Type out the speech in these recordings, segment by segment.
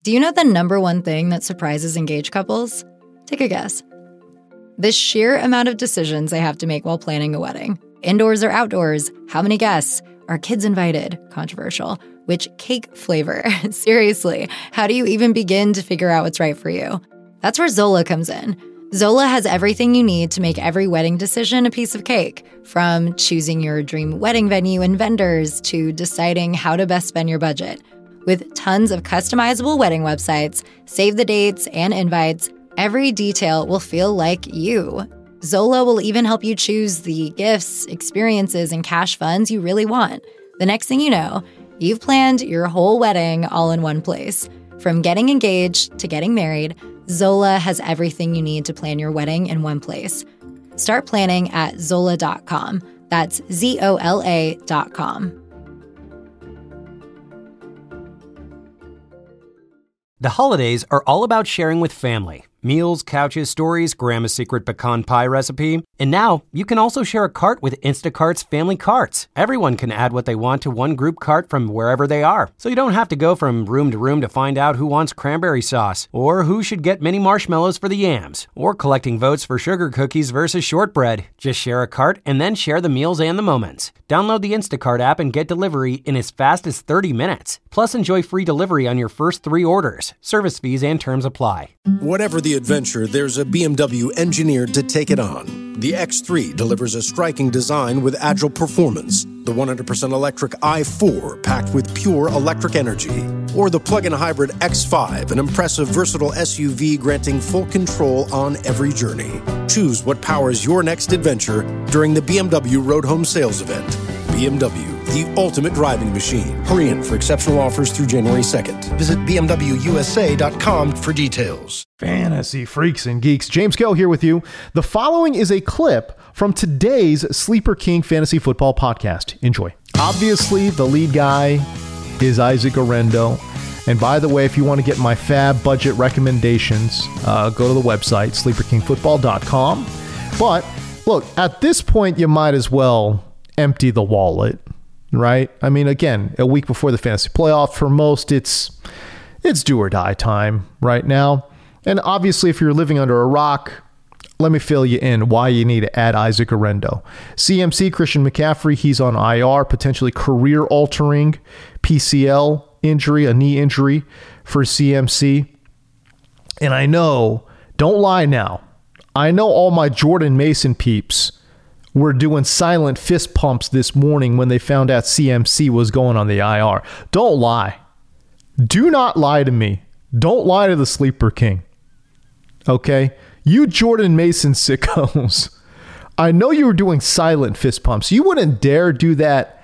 Do you know the number one thing that surprises engaged couples? Take a guess. The sheer amount of decisions they have to make while planning a wedding. Indoors or outdoors? How many guests? Are kids invited? Controversial. Which cake flavor? Seriously, how do you even begin to figure out what's right for you? That's where Zola comes in. Zola has everything you need to make every wedding decision a piece of cake, from choosing your dream wedding venue and vendors to deciding how to best spend your budget. With tons of customizable wedding websites, save the dates, and invites, every detail will feel like you. Zola will even help you choose the gifts, experiences, and cash funds you really want. The next thing you know, you've planned your whole wedding all in one place. From getting engaged to getting married, Zola has everything you need to plan your wedding in one place. Start planning at Zola.com. That's ZOLA.com. The holidays are all about sharing with family. Meals, couches, stories, Grandma's secret pecan pie recipe. And now, you can also share a cart with Instacart's Family Carts. Everyone can add what they want to one group cart from wherever they are. So you don't have to go from room to room to find out who wants cranberry sauce, or who should get mini marshmallows for the yams, or collecting votes for sugar cookies versus shortbread. Just share a cart and then share the meals and the moments. Download the Instacart app and get delivery in as fast as 30 minutes. Plus, enjoy free delivery on your first 3 orders. Service fees and terms apply. Whatever the adventure, there's a BMW engineered to take it on. The X3 delivers a striking design with agile performance. The 100% electric i4 packed with pure electric energy. Or the plug-in hybrid X5, an impressive, versatile SUV granting full control on every journey. Choose what powers your next adventure during the BMW Road Home Sales Event. BMW, the ultimate driving machine. Hurry in for exceptional offers through January 2nd. Visit BMWUSA.com for details. Fantasy freaks and geeks, James Koh here with you. The following is a clip from today's Sleeper King Fantasy Football podcast. Enjoy. Obviously, the lead guy is Isaac Guerendo. And by the way, if you want to get my fab budget recommendations, go to the website, sleeperkingfootball.com. But look, at this point, you might as well empty the wallet, right? I mean, again, a week before the fantasy playoff, for most, it's do or die time right now. And obviously, if you're living under a rock, let me fill you in why you need to add Isaac Guerendo. CMC, Christian McCaffrey, he's on IR, potentially career-altering PCL injury, a knee injury for CMC. And I know, don't lie now, I know all my Jordan Mason peeps were doing silent fist pumps this morning when they found out CMC was going on the IR. Don't lie. Do not lie to me. Don't lie to the Sleeper King. Okay? You Jordan Mason sickos. I know you were doing silent fist pumps. You wouldn't dare do that,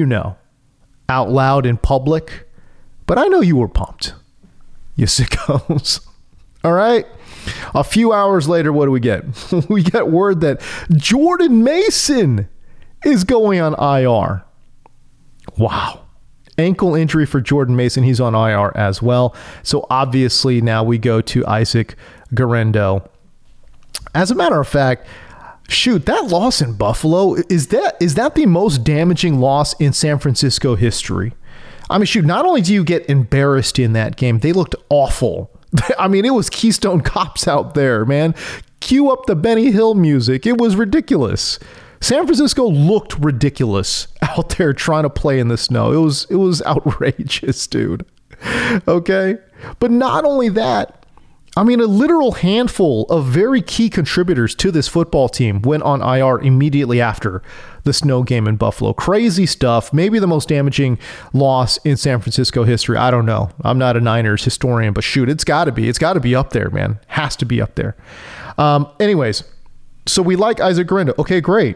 out loud in public. But I know you were pumped. You sickos. All right? A few hours later, what do we get? We get word that Jordan Mason is going on IR. Wow. Ankle injury for Jordan Mason. He's on IR as well. So obviously now we go to Isaac Guerendo. As a matter of fact, shoot, that loss in Buffalo, is that the most damaging loss in San Francisco history? I mean, shoot, not only do you get embarrassed in that game, they looked awful. I mean, it was Keystone Cops out there, man. Cue up the Benny Hill music. It was ridiculous. San Francisco looked ridiculous out there trying to play in the snow. It was outrageous, dude. Okay? But not only that, I mean, a literal handful of very key contributors to this football team went on IR immediately after the snow game in Buffalo. Crazy stuff. Maybe the most damaging loss in San Francisco history. I don't know. I'm not a Niners historian, but shoot, it's got to be. It's got to be up there, man. Has to be up there. Anyways, so we like Isaac Guerendo. Okay, great.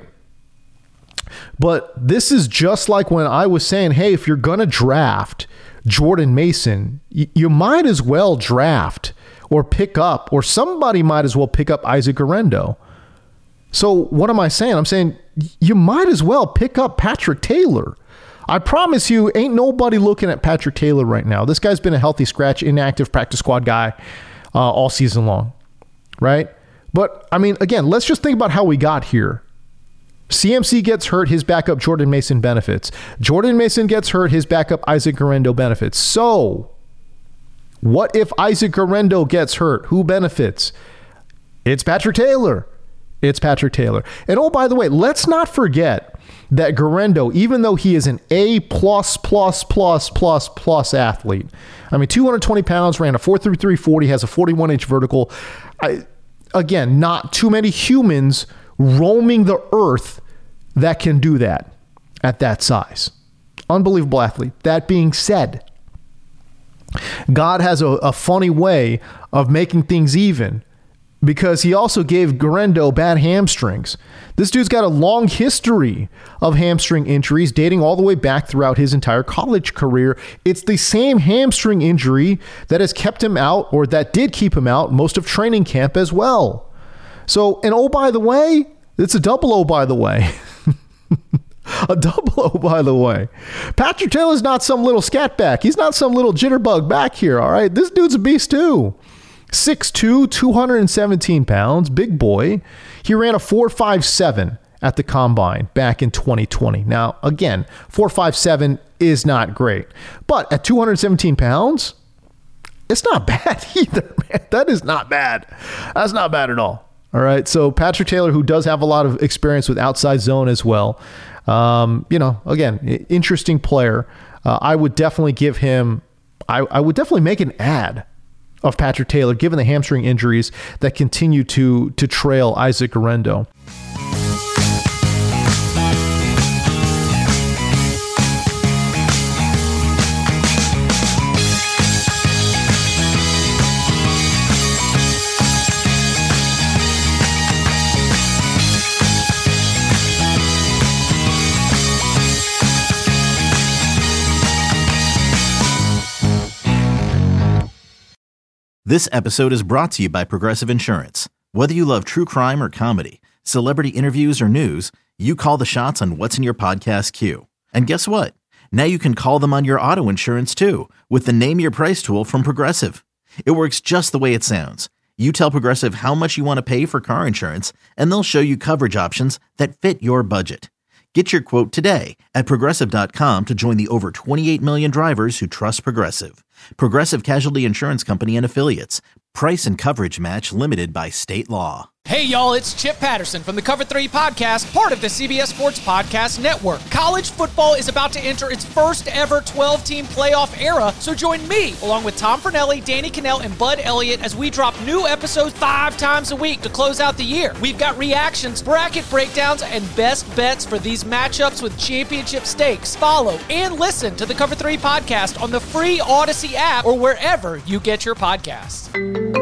But this is just like when I was saying, hey, if you're going to draft Jordan Mason, you might as well draft or pick up, or somebody might as well pick up Isaac Guerendo. So what am I saying? I'm saying you might as well pick up Patrick Taylor. I promise you, ain't nobody looking at Patrick Taylor right now. This guy's been a healthy scratch, inactive practice squad guy all season long, right? But, I mean, again, let's just think about how we got here. CMC gets hurt, his backup Jordan Mason benefits. Jordan Mason gets hurt, his backup Isaac Guerendo benefits. So What if Isaac Guerendo gets hurt? Who benefits? It's Patrick Taylor. It's Patrick Taylor. And oh, by the way, let's not forget that Guerendo, even though he is an A+++++ athlete, I mean, 220 pounds, ran a 4.33 40, has a 41-inch vertical. Again, not too many humans roaming the earth that can do that at that size. Unbelievable athlete. That being said, God has a funny way of making things even, because he also gave Guerendo bad hamstrings. This dude's got a long history of hamstring injuries dating all the way back throughout his entire college career. It's the same hamstring injury that has kept him out, or that did keep him out, most of training camp as well. So, and oh, by the way, it's a double O, by the way. A double O, by the way. Patrick Taylor's not some little scat back. He's not some little jitterbug back here, all right? This dude's a beast too. 6'2", 217 pounds, big boy. He ran a 4.57 at the combine back in 2020. Now, again, 4.57 is not great. But at 217 pounds, it's not bad either, man. That is not bad. That's not bad at all. All right. So Patrick Taylor, who does have a lot of experience with outside zone as well. Again, interesting player. I would definitely give him, I would definitely make an ad of Patrick Taylor, given the hamstring injuries that continue to trail Isaac Guerendo. This episode is brought to you by Progressive Insurance. Whether you love true crime or comedy, celebrity interviews or news, you call the shots on what's in your podcast queue. And guess what? Now you can call them on your auto insurance too, with the Name Your Price tool from Progressive. It works just the way it sounds. You tell Progressive how much you want to pay for car insurance, and they'll show you coverage options that fit your budget. Get your quote today at Progressive.com to join the over 28 million drivers who trust Progressive. Progressive Casualty Insurance Company and Affiliates. Price and coverage match limited by state law. Hey, y'all, it's Chip Patterson from the Cover 3 Podcast, part of the CBS Sports Podcast Network. College football is about to enter its first ever 12-team playoff era, so join me, along with Tom Fornelli, Danny Cannell, and Bud Elliott, as we drop new episodes 5 times a week to close out the year. We've got reactions, bracket breakdowns, and best bets for these matchups with championship stakes. Follow and listen to the Cover 3 Podcast on the free Odyssey app or wherever you get your podcasts.